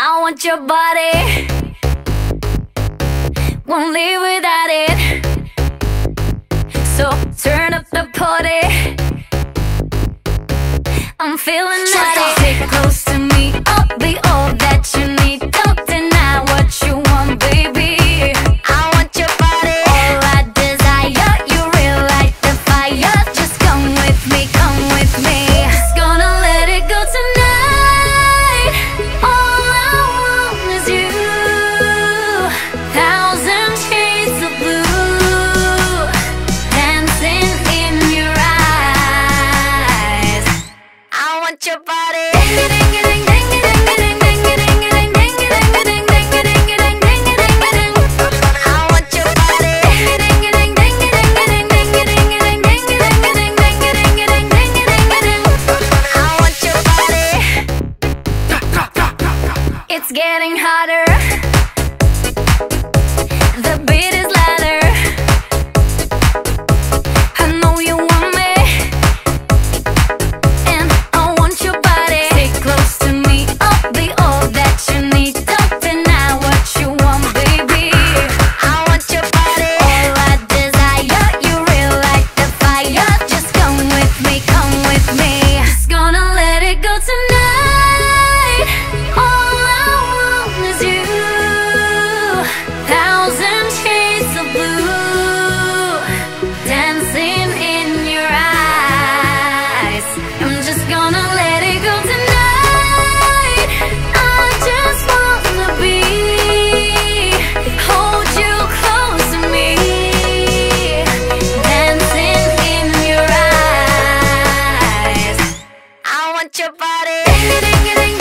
I want your body, won't live without it. So turn up the party, I'm feeling naughty. Get close to me, I'll be all that you need. Don't deny what you want, baby. I want your body, all I desire. You real like the fire. Just come with me, come with me. Just gonna let it go tonight. All I want is you. Thousand shades of blue dancing in your eyes. I want your body. It's getting hotter, the beat is louder. I know you want me, and I want your body. Stay close to me, I'll be all that you need. Don't deny what you want, baby. I want your body, all I desire. You real like the fire. Just come with me, come with me. Just gonna let it go tonight. All I want is you. Thousand shades of blue dancing in your eyes. I'm just gonna let it go tonight. I just wanna hold you close to me, dancing in your eyes. I want your body.